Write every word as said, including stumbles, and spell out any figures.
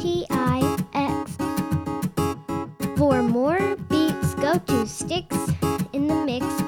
T I X. For more beats, go to Sticks in the Mix